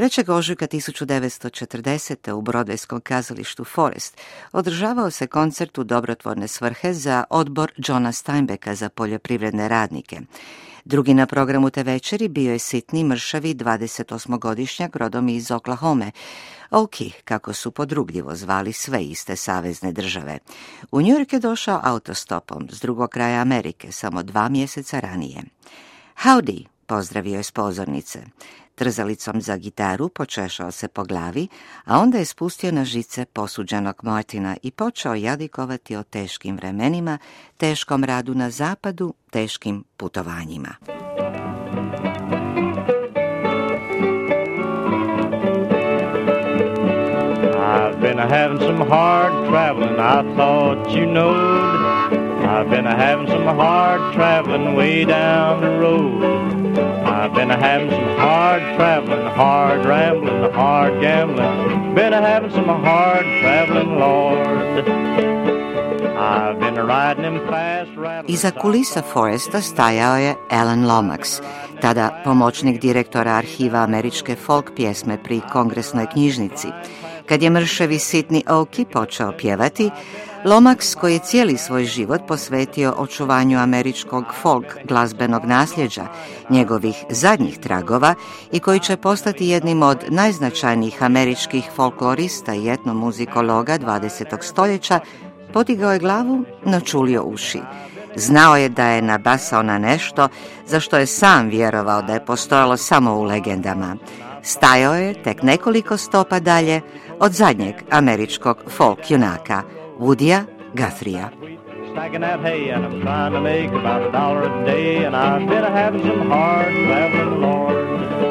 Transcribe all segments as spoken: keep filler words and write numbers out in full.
trećeg ožujka tisuću devetsto četrdesete. u Brodvejskom kazalištu Forest održavao se koncert u dobrotvorne svrhe za odbor Johna Steinbecka za poljoprivredne radnike. Drugi na programu te večeri bio je sitni, mršavi dvadesetosmogodišnjak rodom iz Oklahome, Okie, kako su podrugljivo zvali sve iste savezne države. U New York je došao autostopom s drugog kraja Amerike, samo dva mjeseca ranije. Howdy, pozdravio je s pozornice. Trzalicom za gitaru počešao se po glavi, a onda je spustio na žice posuđenog Martina i počeo jadikovati o teškim vremenima, teškom radu na zapadu, teškim putovanjima. I've been having some hard traveling, I thought you knowed. I've been having some hard traveling way down the road. I've been having some hard traveling, hard rambling, hard gambling. Been having some hard traveling, Lord. I've been riding them fast rattling. Iza kulisa Foresta stajao je Alan Lomax, tada pomoćnik direktora arhiva američke folk pjesme pri Kongresnoj knjižnici. Kad je mršavi sitni Okie počeo pjevati, Lomax, koji je cijeli svoj život posvetio očuvanju američkog folk glazbenog nasljeđa, njegovih zadnjih tragova i koji će postati jednim od najznačajnijih američkih folklorista i etnomuzikologa dvadesetog stoljeća, podigao je glavu, no čulio uši. Znao je da je nabasao na nešto za što je sam vjerovao da je postojalo samo u legendama. Stajao je tek nekoliko stopa dalje od zadnjeg američkog folk junaka, Woodya Guthrieja. Stacking that hay and I'm trying to make about a dollar a day, and I've been having some hard traveling, Lord.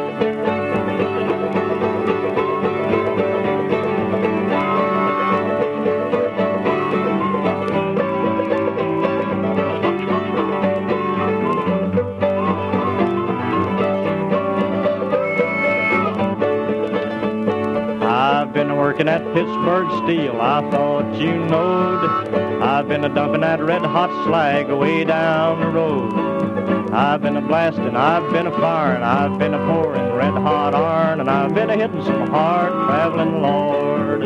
I've been working at Pittsburgh Steel, I thought you knowed. I've been a-dumping that red-hot slag way down the road. I've been a-blasting, I've been a-firing, I've been a-pouring red-hot iron, and I've been a-hitting some hard traveling, Lord.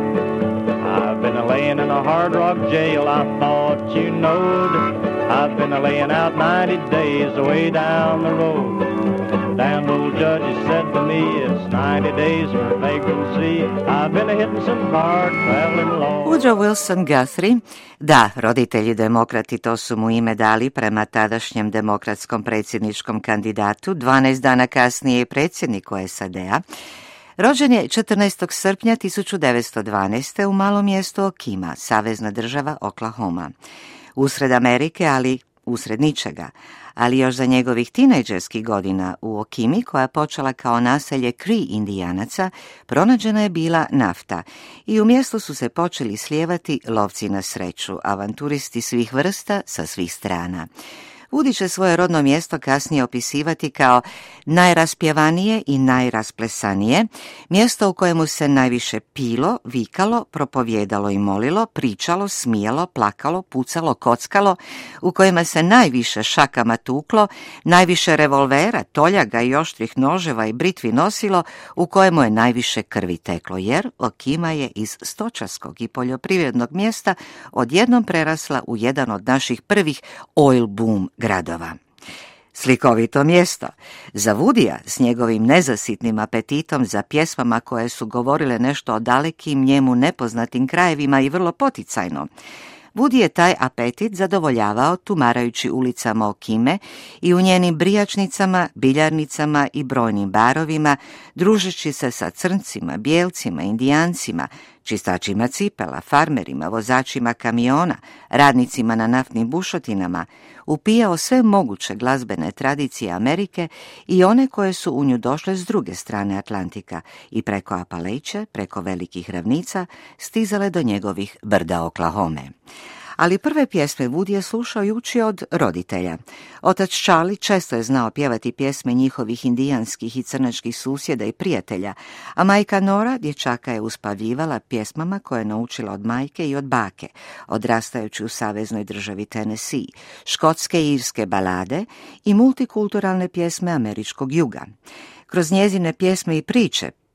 I've been a-laying in a hard rock jail, I thought you knowed. I've been a-laying out ninety days way down the road. Damn old judge has said to me it's ninety days for vagrancy. I've been hitting some hard traveling law. Woodrow Wilson Guthrie, da, roditelji demokrati to su mu ime dali prema tadašnjem demokratskom predsjedničkom kandidatu, dvanaest dana kasnije i predsjedniku S A D-a, rođen je četrnaestog srpnja tisuću devetsto dvanaeste. u malom mjestu Okima, savezna država Oklahoma. Usred Amerike, ali usred ničega. Ali još za njegovih tinejdžerskih godina u Okimi, koja je počela kao naselje Cree Indijanaca, pronađena je bila nafta i u mjestu su se počeli slijevati lovci na sreću, avanturisti svih vrsta sa svih strana. Woody će svoje rodno mjesto kasnije opisivati kao najraspjevanije i najrasplesanije, mjesto u kojemu se najviše pilo, vikalo, propovijedalo i molilo, pričalo, smijalo, plakalo, pucalo, kockalo, u kojima se najviše šakama tuklo, najviše revolvera, toljaga i oštrih noževa i britvi nosilo, u kojemu je najviše krvi teklo, jer Okima je iz stočarskog i poljoprivrednog mjesta odjednom prerasla u jedan od naših prvih oil boom gradova. Slikovito mjesto. Za Woodyja s njegovim nezasitnim apetitom za pjesmama koje su govorile nešto o dalekim, njemu nepoznatim krajevima i vrlo poticajno. Woody je taj apetit zadovoljavao tumarajući ulicama Okime i u njenim brijačnicama, biljarnicama i brojnim barovima, družeći se sa crncima, bijelcima, indijancima, čistačima cipela, farmerima, vozačima kamiona, radnicima na naftnim bušotinama, upijao sve moguće glazbene tradicije Amerike i one koje su u nju došle s druge strane Atlantika i preko Apalejče, preko velikih ravnica, stizale do njegovih brda Oklahome. Ali prve pjesme Woody je slušao i učio od roditelja. Otac Charlie često je znao pjevati pjesme njihovih indijanskih i crnačkih susjeda i prijatelja, a majka Nora dječaka je uspavljivala pjesmama koje je naučila od majke i od bake, odrastajući u saveznoj državi Tennessee, škotske i irske balade i multikulturalne pjesme američkog juga. Kroz njezine pjesme i priče,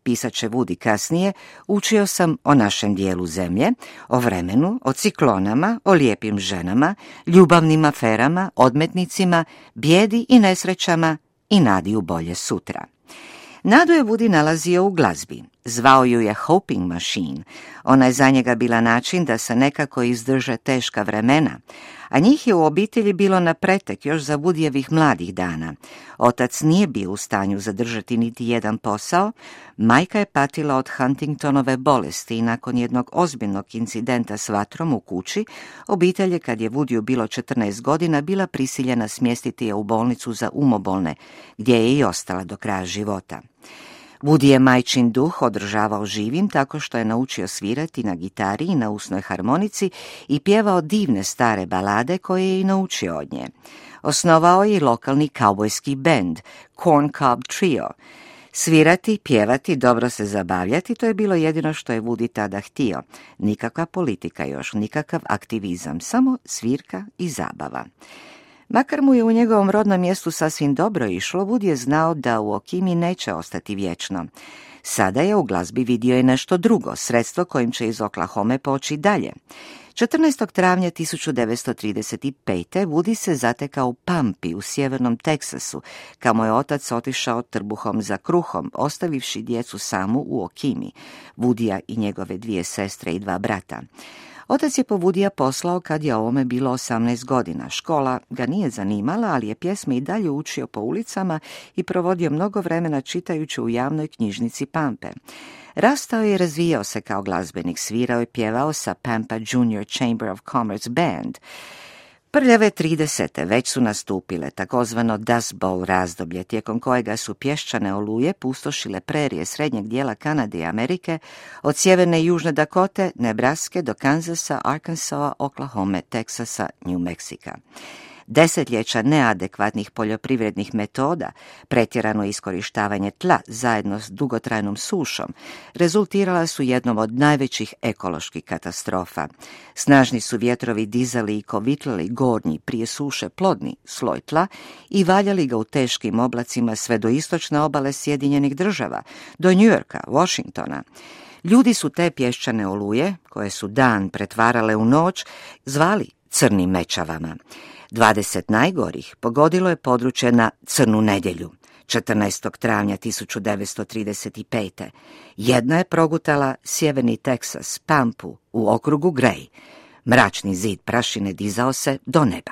pisat će Woody kasnije, učio sam o našem dijelu zemlje, o vremenu, o ciklonama, o lijepim ženama, ljubavnim aferama, odmetnicima, bijedi i nesrećama i nadi u bolje sutra. Nadu je Woody nalazio u glazbi. Zvao ju je hoping machine. Ona je za njega bila način da se nekako izdrže teška vremena, a njih je u obitelji bilo na pretek još za Woodyjevih mladih dana. Otac nije bio u stanju zadržati niti jedan posao, majka je patila od Huntingtonove bolesti i nakon jednog ozbiljnog incidenta s vatrom u kući, obitelj je, kad je Woodyu bilo četrnaest godina, bila prisiljena smjestiti je u bolnicu za umobolne, gdje je i ostala do kraja života. Woody je majčin duh održavao živim tako što je naučio svirati na gitari i na usnoj harmonici i pjevao divne stare balade koje je i naučio od nje. Osnovao je i lokalni kaubojski bend, Corn Cob Trio. Svirati, pjevati, dobro se zabavljati, to je bilo jedino što je Woody tada htio. Nikakva politika još, nikakav aktivizam, samo svirka i zabava. Makar mu je u njegovom rodnom mjestu sasvim dobro išlo, Woody je znao da u Okimi neće ostati vječno. Sada je u glazbi vidio i nešto drugo, sredstvo kojim će iz Oklahome poći dalje. četrnaestog travnja tisuću devetsto trideset pete. Woody se zatekao u Pampi u sjevernom Teksasu, kamo je otac otišao trbuhom za kruhom, ostavivši djecu samu u Okimi, Woodyja i njegove dvije sestre i dva brata. Otac je po Woodyja poslao kad je ovome bilo osamnaest godina. Škola ga nije zanimala, ali je pjesme i dalje učio po ulicama i provodio mnogo vremena čitajući u javnoj knjižnici Pampe. Rastao je i razvijao se kao glazbenik, svirao i pjevao sa Pampa Junior Chamber of Commerce Band. Prljave tridesete već su nastupile, takozvano Dust Bowl razdoblje, tijekom kojega su pješčane oluje pustošile prerije srednjeg dijela Kanade i Amerike, od sjeverne i južne Dakote, Nebraske do Kanzasa, Arkansasa, Oklahome, Teksasa, New Meksika. Desetljeća neadekvatnih poljoprivrednih metoda, pretjerano iskorištavanje tla zajedno s dugotrajnom sušom, rezultirala su jednom od najvećih ekoloških katastrofa. Snažni su vjetrovi dizali i kovitlali gornji, prije suše plodni sloj tla i valjali ga u teškim oblacima sve do istočne obale Sjedinjenih država, do New Yorka, Washingtona. Ljudi su te pješčane oluje, koje su dan pretvarale u noć, zvali crnim mećavama. Dvadeset najgorih pogodilo je područje na Crnu nedjelju, četrnaestog travnja tisuću devetsto trideset pete. Jedna je progutala sjeverni Teksas, Pampu, u okrugu Gray. Mračni zid prašine dizao se do neba.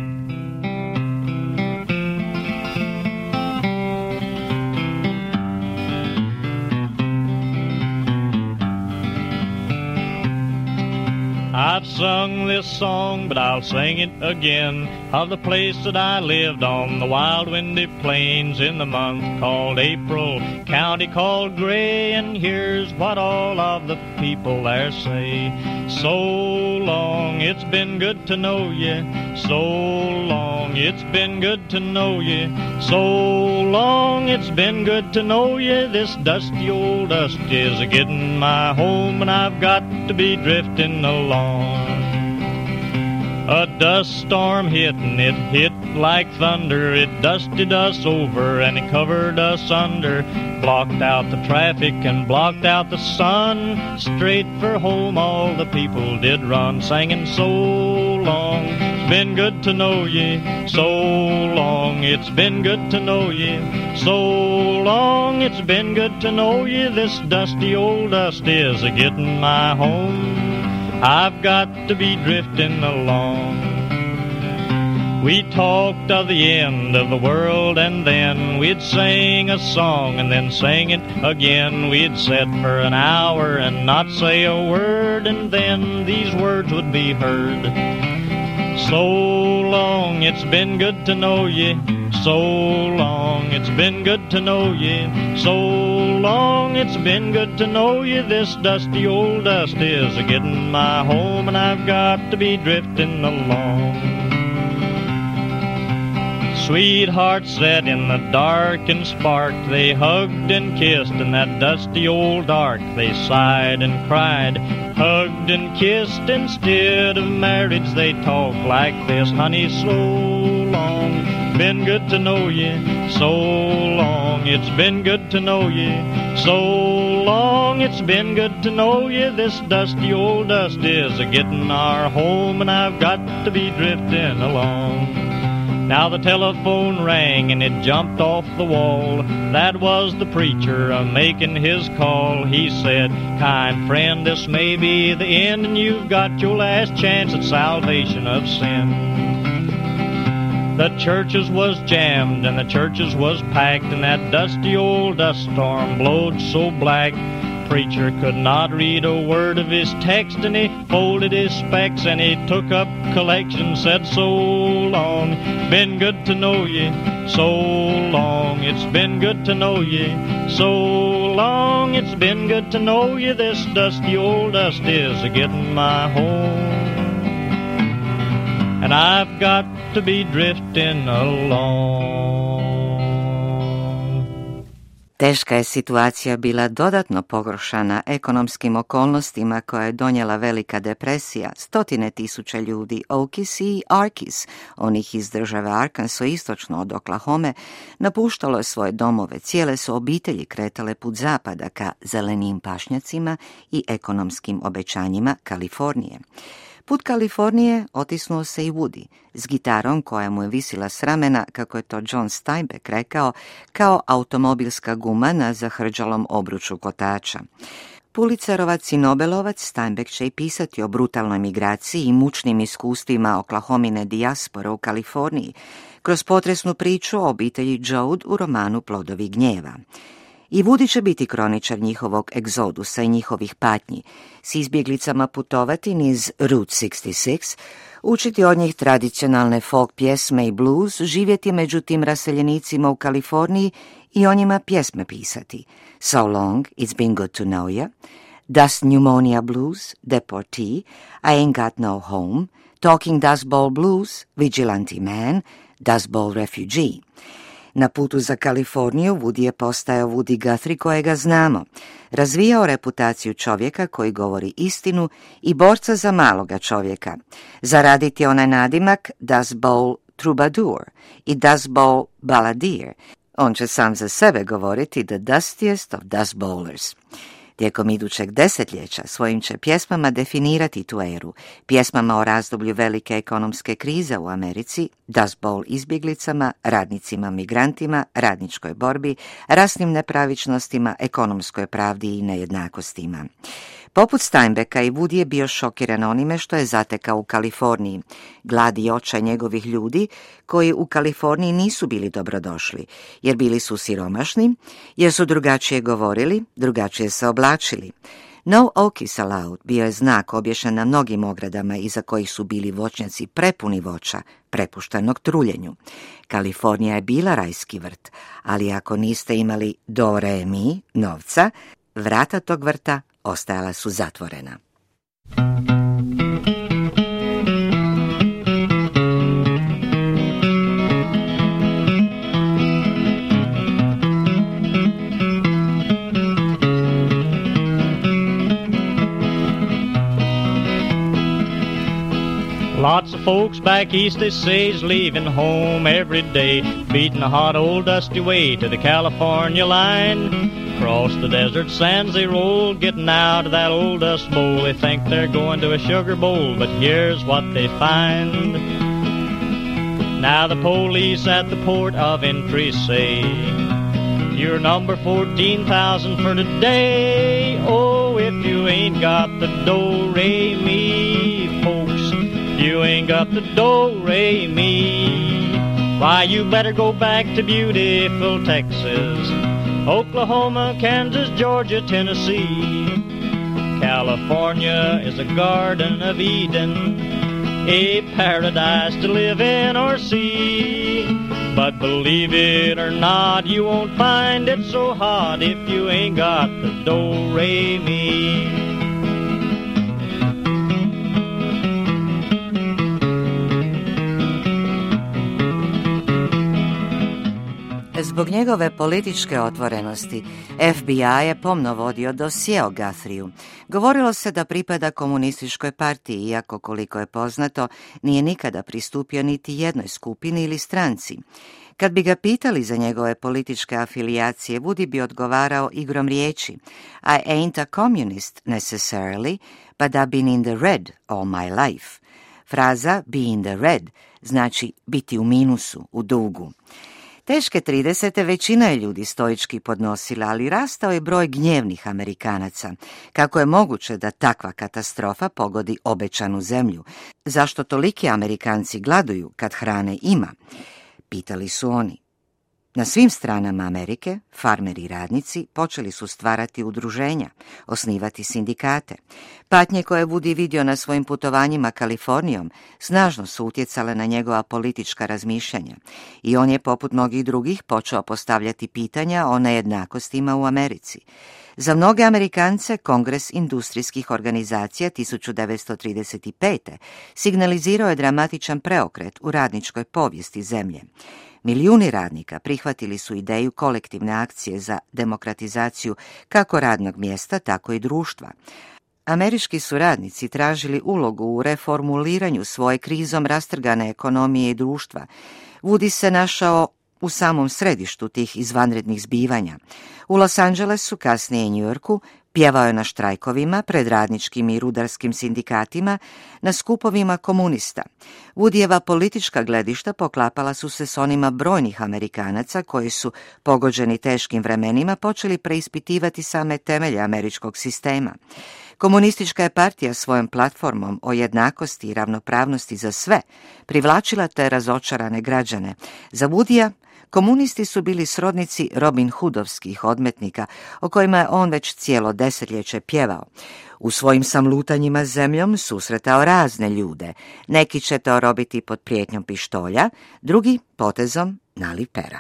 I've sung this song, but I'll sing it again, of the place that I lived on, the wild windy plains in the month called April, county called Gray, and here's what all of the people there say. So long, it's been good to know you, so long, it's been good to know you, so long, it's been good to know you, this dusty old dust is a-getting my home, and I've got to be drifting along. A dust storm hit and it hit like thunder. It dusted us over and it covered us under, blocked out the traffic and blocked out the sun. Straight for home all the people did run, singing so long, it's been good to know ye, so long, it's been good to know ye, so long, it's been good to know ye, this dusty old dust is a-getting my home, I've got to be drifting along. We talked of the end of the world, and then we'd sing a song and then sing it again. We'd sit for an hour and not say a word, and then these words would be heard. So long, it's been good to know ye, so long, it's been good to know ye, so long, it's been good to know ye, this dusty old dust is a-getting my home, and I've got to be drifting along. Sweethearts sat in the dark and sparked, they hugged and kissed in that dusty old dark, they sighed and cried, hugged and kissed, instead of marriage they talked like this, honey, so long, been good to know you, so long, it's been good to know you, so long, it's been good to know you. This dusty old dust is a-getting our home, and I've got to be drifting along. Now the telephone rang and it jumped off the wall. That was the preacher a-making his call. He said, kind friend, this may be the end, and you've got your last chance at salvation of sin. The churches was jammed and the churches was packed, and that dusty old dust storm blowed so black. Preacher could not read a word of his text, and he folded his specs and he took up collection, said so long, been good to know ye, so long, it's been good to know ye, so long, it's been good to know ye. This dusty old dust is a-getting my home, and I've got to be drifting along. Teška je situacija bila dodatno pogoršana ekonomskim okolnostima koja je donijela velika depresija. Stotine tisuća ljudi, Okies i Arkies, onih iz države Arkansas istočno od Oklahome, napuštalo je svoje domove. Cijele su obitelji kretale put zapada ka zelenim pašnjacima i ekonomskim obećanjima Kalifornije. Put Kalifornije otisnuo se i Woody, s gitarom koja mu je visila s ramena, kako je to John Steinbeck rekao, kao automobilska guma na zahrđalom obruču kotača. Pulitzerovac i Nobelovac Steinbeck će i pisati o brutalnoj migraciji i mučnim iskustvima Oklahomine dijaspore u Kaliforniji, kroz potresnu priču o obitelji Joad u romanu Plodovi gnjeva. I Woody će biti kroničar njihovog egzodusa i njihovih patnji, s izbjeglicama putovati niz Route šezdeset šest, učiti od njih tradicionalne folk pjesme i blues, živjeti među tim raseljenicima u Kaliforniji i o njima pjesme pisati. So Long, It's Been Good to Know Ya, Dust Pneumonia Blues, Deportee, I Ain't Got No Home, Talking Dust Bowl Blues, Vigilante Man, Dust Bowl Refugee. Na putu za Kaliforniju Woody je postao Woody Guthrie kojega znamo. Razvijao reputaciju čovjeka koji govori istinu i borca za maloga čovjeka. Zaraditi onaj nadimak Dust Bowl Troubadour i Dust Bowl Balladeer. On će sam za sebe govoriti The Dustiest of Dust Bowlers. Tijekom idućeg desetljeća svojim će pjesmama definirati tu eru, pjesmama o razdoblju velike ekonomske krize u Americi, Dust Bowl izbjeglicama, radnicima migrantima, radničkoj borbi, rasnim nepravičnostima, ekonomskoj pravdi i nejednakostima. Poput Steinbecka i Woody je bio šokiran onime što je zatekao u Kaliforniji, glad i očaj njegovih ljudi koji u Kaliforniji nisu bili dobrodošli, jer bili su siromašni, jer su drugačije govorili, drugačije se oblačili. No Okies Allowed bio je znak obješen na mnogim ogradama iza kojih su bili voćnjaci prepuni voća, prepuštenog truljenju. Kalifornija je bila rajski vrt, ali ako niste imali do re mi, novca, vrata tog vrta ostajala su zatvorena. Lots of folks back east, they say, is leaving home every day, beating a hot old dusty way to the California line. Across the desert sands they roll, getting out of that old dust bowl. They think they're going to a sugar bowl, but here's what they find. Now the police at the port of entry say, you're number fourteen thousand for today. Oh, if you ain't got the do-re-mi, folks, you ain't got the do-re-mi, why, you better go back to beautiful Texas, Oklahoma, Kansas, Georgia, Tennessee. California is a garden of Eden, a paradise to live in or see. But believe it or not, you won't find it so hot if you ain't got the do-re-mi. Zbog njegove političke otvorenosti, F B I je pomno vodio dosje o Guthrieju. Govorilo se da pripada komunističkoj partiji, iako koliko je poznato, nije nikada pristupio niti jednoj skupini ili stranci. Kad bi ga pitali za njegove političke afilijacije, Woody bi odgovarao igrom riječi: I ain't a communist necessarily, but I've been in the red all my life. Fraza be in the red znači biti u minusu, u dugu. Teške tridesete većina je ljudi stoički podnosila, ali rastao je broj gnjevnih Amerikanaca. Kako je moguće da takva katastrofa pogodi obećanu zemlju? Zašto toliki Amerikanci gladuju kad hrane ima? Pitali su oni. Na svim stranama Amerike, farmeri i radnici počeli su stvarati udruženja, osnivati sindikate. Patnje koje je Woody vidio na svojim putovanjima Kalifornijom snažno su utjecale na njegova politička razmišljanja i on je, poput mnogih drugih, počeo postavljati pitanja o nejednakostima u Americi. Za mnoge Amerikance Kongres industrijskih organizacija tisuću devetsto trideset pete. signalizirao je dramatičan preokret u radničkoj povijesti zemlje. Milijuni radnika prihvatili su ideju kolektivne akcije za demokratizaciju kako radnog mjesta, tako i društva. Američki su radnici tražili ulogu u reformuliranju svoje krizom rastrgane ekonomije i društva. Woody se našao u samom središtu tih izvanrednih zbivanja. U Los Angelesu, kasnije i New Yorku, pjevao je na štrajkovima pred radničkim i rudarskim sindikatima, na skupovima komunista. Woodyjeva politička gledišta poklapala su se s onima brojnih Amerikanaca koji su, pogođeni teškim vremenima, počeli preispitivati same temelje američkog sistema. Komunistička je partija svojom platformom o jednakosti i ravnopravnosti za sve privlačila te razočarane građane. Za Woodyja komunisti su bili srodnici Robin Hoodovskih odmetnika, o kojima je on već cijelo desetljeće pjevao. U svojim sam lutanjima zemljom susretao razne ljude. Neki će to robiti pod prijetnjom pištolja, drugi potezom naliv pera.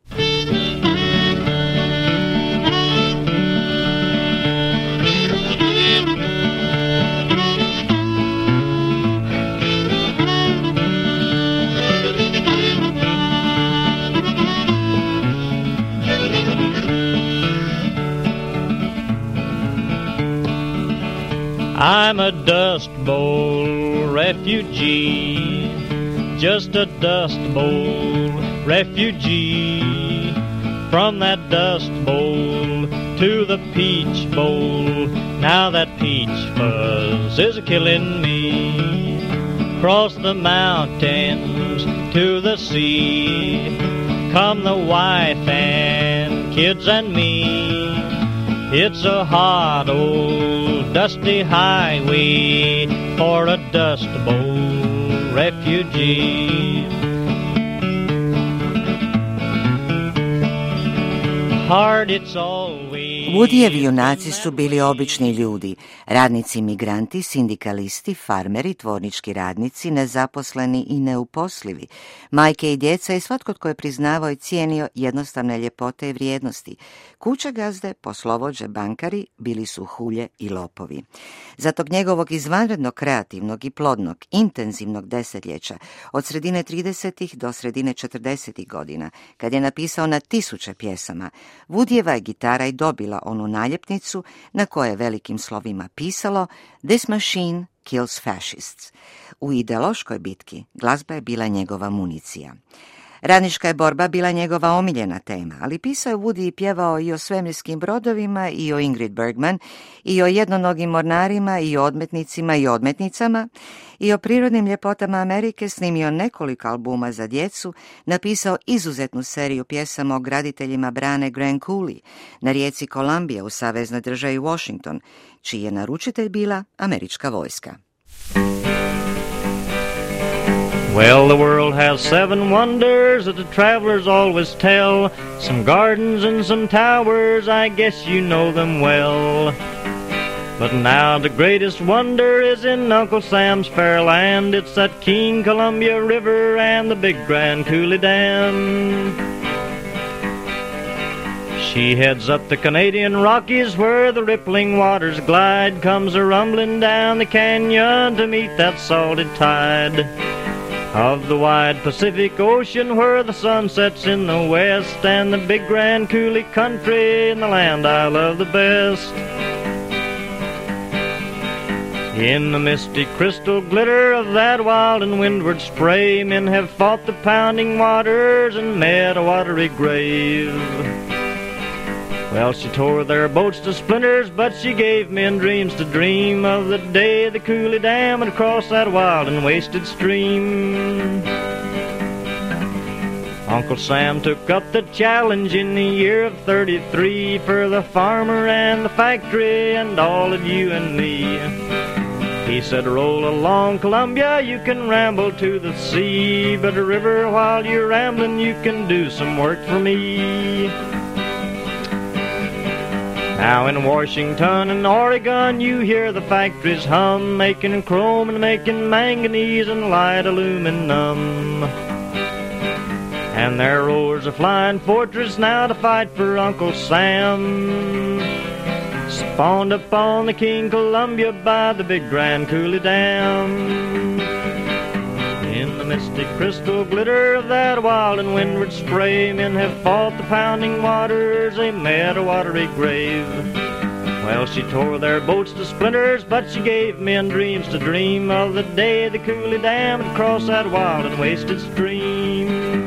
I'm a Dust Bowl refugee, just a Dust Bowl refugee. From that Dust Bowl to the Peach Bowl, now that peach fuzz is a-killing me. Cross the mountains to the sea, come the wife and kids and me. It's a hot old dusty highway for a Dust Bowl refugee. Hard it's always. Woodyjevi junaci su bili obični ljudi, radnici migranti, sindikalisti, farmeri, tvornički radnici, nezaposleni i neuposlivi, majke i djeca i svatko tko je priznavao i cijenio jednostavne ljepote i vrijednosti. Kuće gazde, poslovođe, bankari bili su hulje i lopovi. Za tog njegovog izvanrednog, kreativnog i plodnog, intenzivnog desetljeća, od sredine tridesetih do sredine četrdesetih godina, kad je napisao na tisuće pjesama, Woodyjeva je gitara i dobila onu naljepnicu na koje je velikim slovima pisalo This machine kills fascists. U ideološkoj bitki glazba je bila njegova municija. Radnička je borba bila njegova omiljena tema, ali pisao je Woody i pjevao i o svemirskim brodovima, i o Ingrid Bergman, i o jednonogim mornarima, i o odmetnicima i odmetnicama, i o prirodnim ljepotama Amerike, snimio nekoliko albuma za djecu, napisao izuzetnu seriju pjesama o graditeljima brane Grand Coulee na rijeci Columbia u saveznoj državi Washington, čiji je naručitelj bila američka vojska. Well, the world has seven wonders that the travelers always tell. Some gardens and some towers, I guess you know them well. But now the greatest wonder is in Uncle Sam's fair land. It's that King Columbia River and the big Grand Coulee Dam. She heads up the Canadian Rockies where the rippling waters glide, comes a-rumbling down the canyon to meet that salted tide of the wide Pacific Ocean where the sun sets in the west, and the big Grand Coulee country in the land I love the best. In the misty crystal glitter of that wild and windward spray, men have fought the pounding waters and met a watery grave. Well, she tore their boats to splinters, but she gave men dreams to dream of the day the Cooley Dam would cross that wild and wasted stream. Uncle Sam took up the challenge in the year of thirty-three for the farmer and the factory and all of you and me. He said, roll along Columbia, you can ramble to the sea, but a river while you're rambling, you can do some work for me. Now in Washington and Oregon, you hear the factories hum, making chrome and making manganese and light aluminum. And their rowers are flying fortress now to fight for Uncle Sam, spawned up on the King Columbia by the big Grand Cooley Dam. In the misty crystal glitter of that wild and windward spray, men have fought the pounding waters, they met a watery grave. Well, she tore their boats to splinters, but she gave men dreams to dream of the day the Cooley Dam would cross that wild and wasted stream.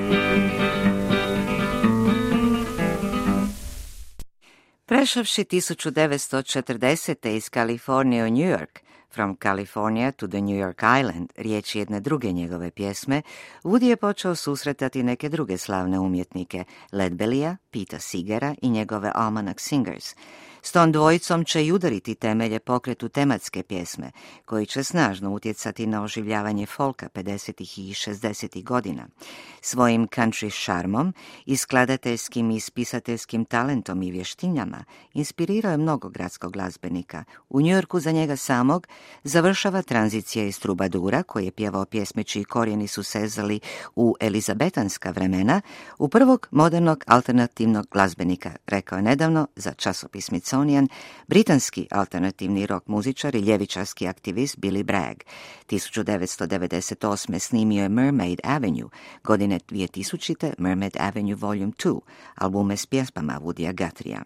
Prešavši tisuću devetsto četrdesete iz Kalifornije u New York, From California to the New York Island, riječ jedne druge njegove pjesme, Woody je počeo susretati neke druge slavne umjetnike, Leadbellya, Peta Seegera i njegove Almanac Singers. S tom dvojicom će i udariti temelje pokretu tematske pjesme, koji će snažno utjecati na oživljavanje folka pedesetih i šezdesetih godina. Svojim country šarmom i skladateljskim i spisateljskim talentom i vještinjama inspirirao je mnogo gradskog glazbenika. U Njujorku za njega samog završava tranzicija iz trubadura, koji je pjevao pjesme čiji korijeni su sezali u elizabetanska vremena, u prvog modernog alternativnog glazbenika, rekao je nedavno za časopis Smithsonian britanski alternativni rock muzičar i ljevičarski aktivist Billy Bragg. tisuću devetsto devedeset osme snimio je Mermaid Avenue, godine dvije tisućite Mermaid Avenue Volume two, albume s pjesmama Woodya Guthrieja.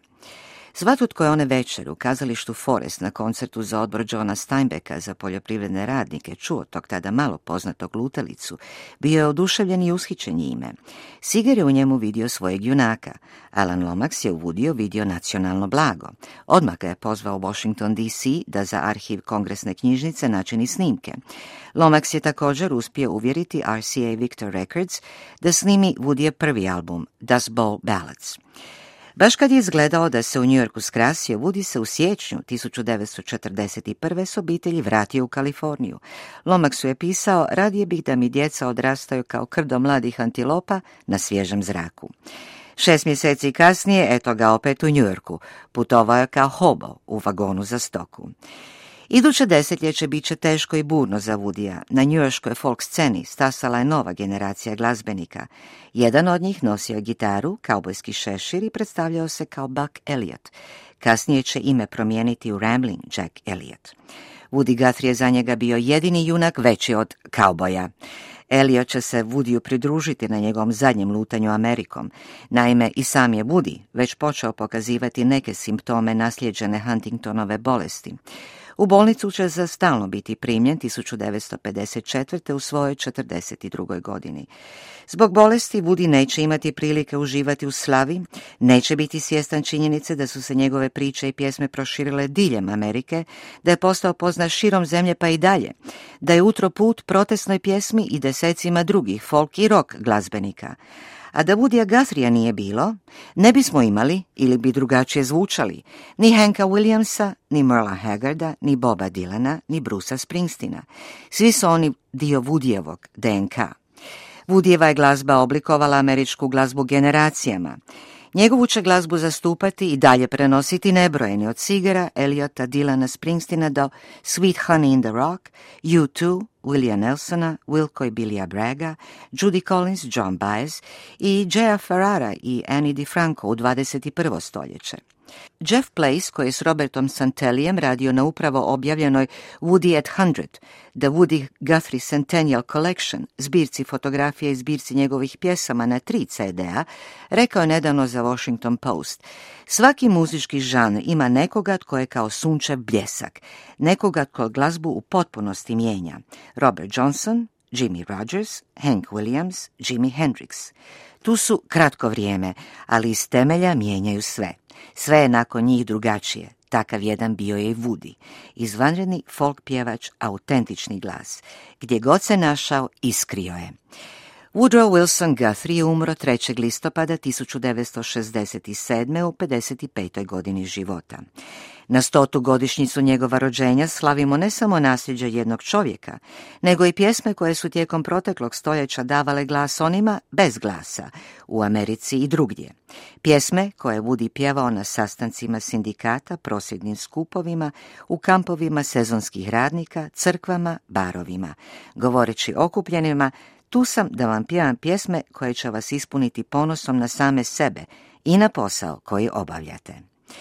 Svatko je one večer u kazalištu Forest na koncertu za odbor Johna Steinbecka za poljoprivredne radnike čuo tog tada malo poznatog lutalicu, bio je oduševljen i ushićen njime. Seeger je u njemu vidio svojeg junaka. Alan Lomax je u Woodyju vidio nacionalno blago. Odmah ga je pozvao u Washington D C da za arhiv kongresne knjižnice načini snimke. Lomax je također uspio uvjeriti R C A Victor Records da snimi Woodyjev prvi album, Dust Bowl Ballads. Baš kad je izgledao da se u New Yorku skrasio, Woody se u siječnju tisuću devetsto četrdeset prve s obitelji vratio u Kaliforniju. Lomaxu je pisao, radije bih da mi djeca odrastaju kao krdo mladih antilopa na svježem zraku. Šest mjeseci kasnije, eto ga opet u New Yorku, putovao je kao hobo u vagonu za stoku. Iduće desetljeće bit će teško i burno za Woodyja. Na njujorškoj folk sceni stasala je nova generacija glazbenika. Jedan od njih nosio je gitaru, kaubojski šešir i predstavljao se kao Buck Elliot. Kasnije će ime promijeniti u Rambling Jack Elliot. Woody Guthrie je za njega bio jedini junak veći od kauboja. Elliot će se Woodyju pridružiti na njegovom zadnjem lutanju Amerikom. Naime, i sam je Woody već počeo pokazivati neke simptome naslijeđene Huntingtonove bolesti. U bolnicu će za stalno biti primljen tisuću devetsto pedeset četvrte u svojoj četrdeset drugoj godini. Zbog bolesti Woody neće imati prilike uživati u slavi, neće biti svjestan činjenice da su se njegove priče i pjesme proširile diljem Amerike, da je postao poznat širom zemlje pa i dalje, da je utro put protestnoj pjesmi i desecima drugih folk i rock glazbenika. A da Woodya Guthrieja nije bilo, ne bismo imali, ili bi drugačije zvučali, ni Hanka Williamsa, ni Merla Haggarda, ni Boba Dylana, ni Brucea Springsteena. Svi su oni dio Woodyjevog D N K. Woodyjeva je glazba oblikovala američku glazbu generacijama. Njegovu će glazbu zastupati i dalje prenositi nebrojeni od Seegera, Elliota, Dylana, Springsteena do Sweet Honey in the Rock, U two, Willia Nelsona, Wilco i Billya Bragga, Judy Collins, John Baez i Jaya Ferrara i Annie DiFranco u dvadeset prvo stoljeće. Jeff Place, koji je s Robertom Santellijem radio na upravo objavljenoj Woody at Hundred, The Woody Guthrie Centennial Collection, zbirci fotografije i zbirci njegovih pjesama na tri ce de-a, rekao je nedavno za Washington Post: svaki muzički žanr ima nekoga tko je kao sunčev bljesak, nekoga tko glazbu u potpunosti mijenja. Robert Johnson, Jimmy Rogers, Hank Williams, Jimi Hendrix. Tu su kratko vrijeme, ali iz temelja mijenjaju sve. Sve je nakon njih drugačije. Takav jedan bio je i Woody. Izvanredni folk pjevač, autentični glas. Gdje god se našao, iskrio je. Woodrow Wilson Guthrie je umro trećeg listopada tisuću devetsto šezdeset sedme. u pedeset petoj godini života. Na stotu godišnjicu njegova rođenja slavimo ne samo nasljeđe jednog čovjeka, nego i pjesme koje su tijekom proteklog stoljeća davale glas onima bez glasa, u Americi i drugdje. Pjesme koje je Woody pjevao na sastancima sindikata, prosvjednim skupovima, u kampovima sezonskih radnika, crkvama, barovima, govoreći okupljenima: tu sam da vam pjevam pjesme koje će vas ispuniti ponosom na same sebe i na posao koji obavljate.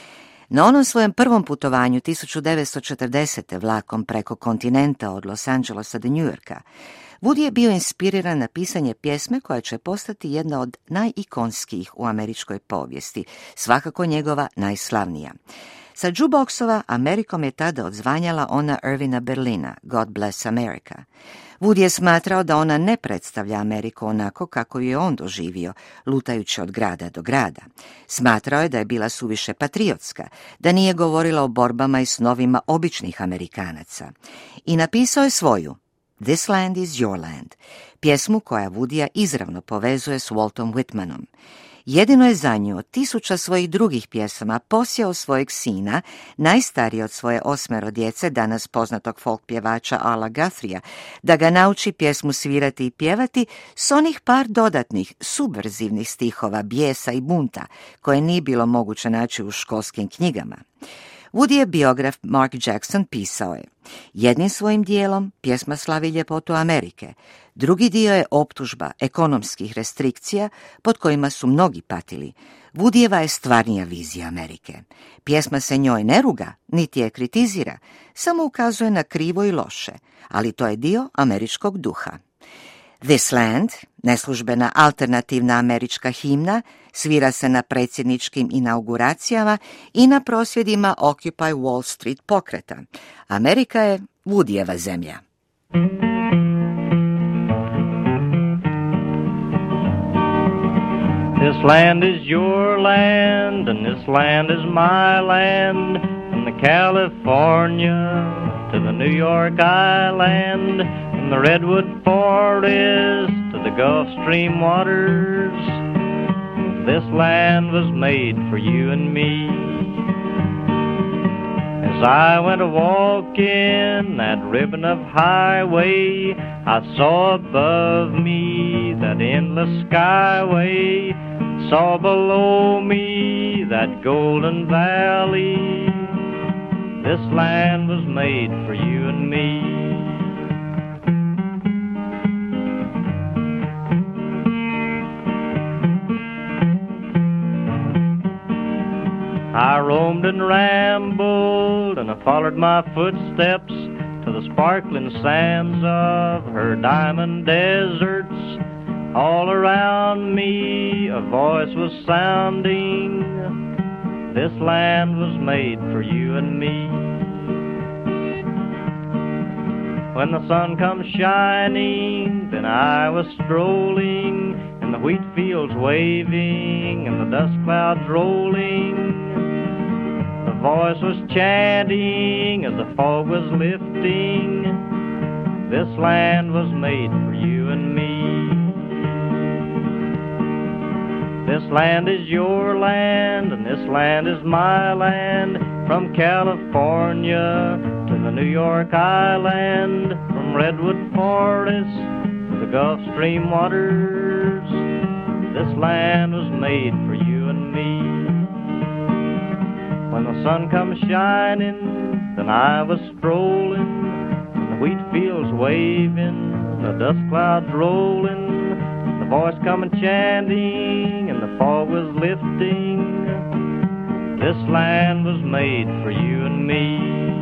Na onom svojem prvom putovanju tisuću devetsto četrdesete. vlakom preko kontinenta od Los Angelesa do New Yorka, Woody je bio inspiriran na pisanje pjesme koja će postati jedna od najikonskijih u američkoj povijesti, svakako njegova najslavnija. Sa jukeboxova Amerikom je tada odzvanjala ona Irvina Berlina, God Bless America. Woody je smatrao da ona ne predstavlja Ameriku onako kako ju je on doživio, lutajući od grada do grada. Smatrao je da je bila suviše patriotska, da nije govorila o borbama i snovima običnih Amerikanaca. I napisao je svoju This Land is Your Land, pjesmu koja Woodya izravno povezuje s Waltom Whitmanom. Jedino je za nju od tisuća svojih drugih pjesama posjeo svojeg sina, najstariji od svoje osmero djece, danas poznatog folk pjevača Ala Guthrieja, da ga nauči pjesmu svirati i pjevati s onih par dodatnih, subverzivnih stihova, bijesa i bunta, koje nije bilo moguće naći u školskim knjigama. Woody je biograf Mark Jackson pisao je: jednim svojim dijelom pjesma slavi ljepotu Amerike, drugi dio je optužba ekonomskih restrikcija pod kojima su mnogi patili. Woodyjeva je stvarnija vizija Amerike. Pjesma se njoj ne ruga, niti je kritizira, samo ukazuje na krivo i loše, ali to je dio američkog duha. This Land, neslužbena alternativna američka himna, svira se na predsjedničkim inauguracijama i na prosvjedima Occupy Wall Street pokreta. Amerika je Woodyjeva zemlja. This land is your land, and this land is my land, from the California to the New York Island, from the redwood forest to the Gulf Stream waters. This land was made for you and me. As I went a-walking that ribbon of highway, I saw above me that endless skyway, saw below me that golden valley. This land was made for you and me. I roamed and rambled, and I followed my footsteps to the sparkling sands of her diamond deserts. All around me a voice was sounding, this land was made for you and me. When the sun comes shining, then I was strolling, and the wheat fields waving, and the dust clouds rolling. The voice was chanting as the fog was lifting, this land was made for you and me. This land is your land, and this land is my land, from California to the New York Island, from redwood forests to the Gulf Stream waters. This land was made for you and me. When the sun comes shining, then I was strolling, and the wheat fields waving, the dust clouds rolling, the voice coming chanting, and the fog was lifting. This land was made for you and me.